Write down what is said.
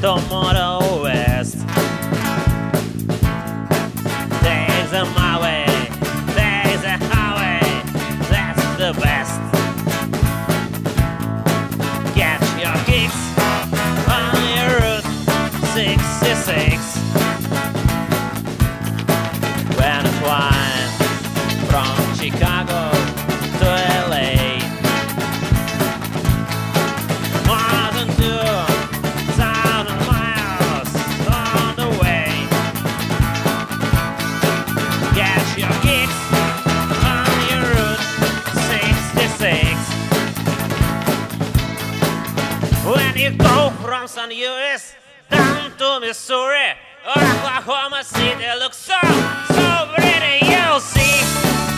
from Motor West. There's a my way, there's a highway, that's the best. Get your kicks on your Route 66. When it went from Chicago to LA, more than 2,000 miles on the way. Get your kicks on your Route 66. When you go from St. Louis down to Missouri or Oklahoma City, look so pretty, you'll see.